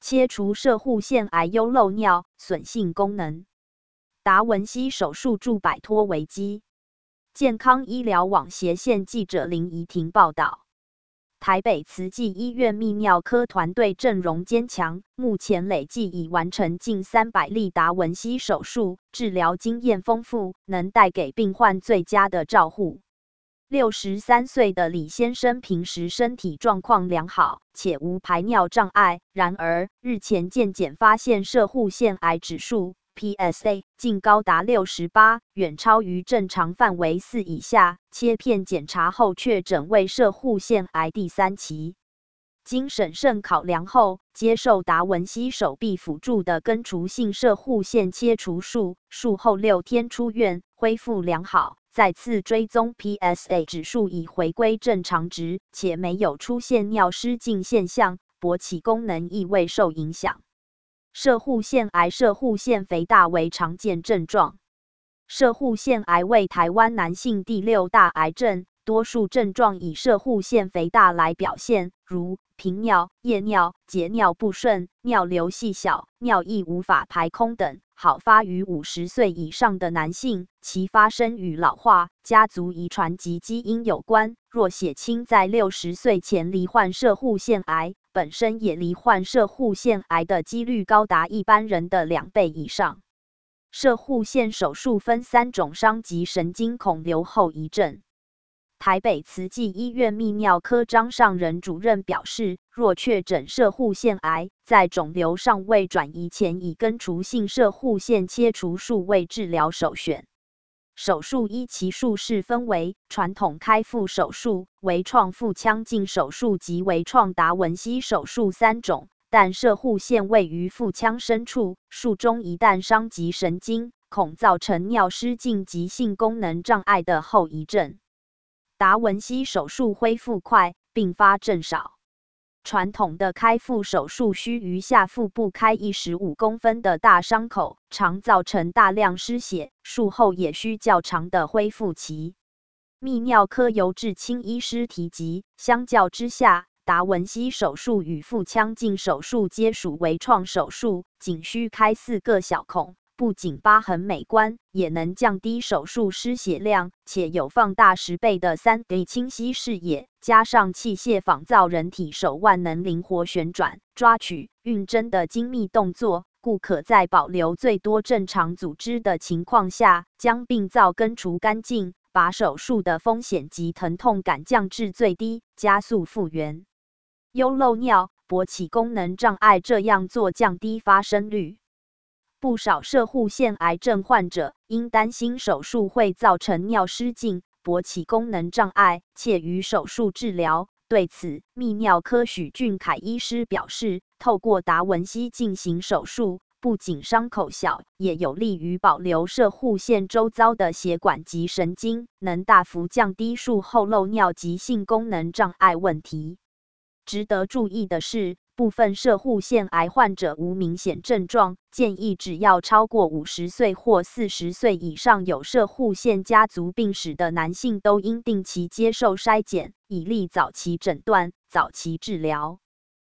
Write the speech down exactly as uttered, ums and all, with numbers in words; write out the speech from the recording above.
切除摄护腺癌优漏尿，损性功能。达文西手术助摆脱危机。健康医疗网斜线记者林怡婷报道。台北慈济医院泌尿科团队阵容坚强，目前累计已完成近三百例达文西手术，治疗经验丰富，能带给病患最佳的照护。六十三岁的李先生平时身体状况良好，且无排尿障碍。然而，日前健检发现摄护腺癌指数 P S A 竟高达六十八，远超于正常范围四以下。切片检查后确诊为摄护腺癌第三期。经审慎考量后，接受达文西手臂辅助的根除性摄护腺切除术，术后六天出院，恢复良好。再次追踪 P S A 指数已回归正常值，且没有出现尿失禁现象，勃起功能亦未受影响。摄护腺癌、摄护腺肥大为常见症状。摄护腺癌为台湾男性第六大癌症，多数症状以摄护腺肥大来表现，如频尿、夜尿、解尿不顺、尿流细小、尿液无法排空等。好发于五十岁以上的男性，其发生与老化、家族遗传及基因有关。若血亲在六十岁前罹患摄护腺癌，本身也罹患摄护腺癌的几率高达一般人的两倍以上。摄护腺手术分三种伤及神经孔瘤后遗症。台北慈济医院泌尿科张尚仁主任表示，若确诊摄护腺癌，在肿瘤尚未转移前，以根除性摄护腺切除术为治疗首选。手术依期术式分为传统开腹手术、微创腹腔镜手术及微创达文西手术三种，但摄护腺位于腹腔深处，术中一旦伤及神经，恐造成尿失禁及性功能障碍的后遗症。达文西手术恢复快，并发症少。传统的开腹手术需于下腹部开一十五公分的大伤口，常造成大量失血，术后也需较长的恢复期。泌尿科尤志清医师提及，相较之下，达文西手术与腹腔镜手术皆属微创手术，仅需开四个小孔。不仅疤痕美观，也能降低手术失血量，且有放大十倍的 三 D 清晰视野，加上器械仿造人体手腕能灵活旋转、抓取、运针的精密动作，故可在保留最多正常组织的情况下，将病灶根除干净，把手术的风险及疼痛感降至最低，加速复原。优漏尿、勃起功能障碍这样做降低发生率。不少摄护腺癌症患者因担心手术会造成尿失禁、勃起功能障碍，且于手术治疗。对此，泌尿科许俊凯医师表示，透过达文西进行手术，不仅伤口小，也有利于保留摄护腺周遭的血管及神经，能大幅降低术后漏尿及性功能障碍问题。值得注意的是，部分摄护腺癌患者无明显症状，建议只要超过五十岁或四十岁以上有摄护腺家族病史的男性都应定期接受筛检，以利早期诊断、早期治疗。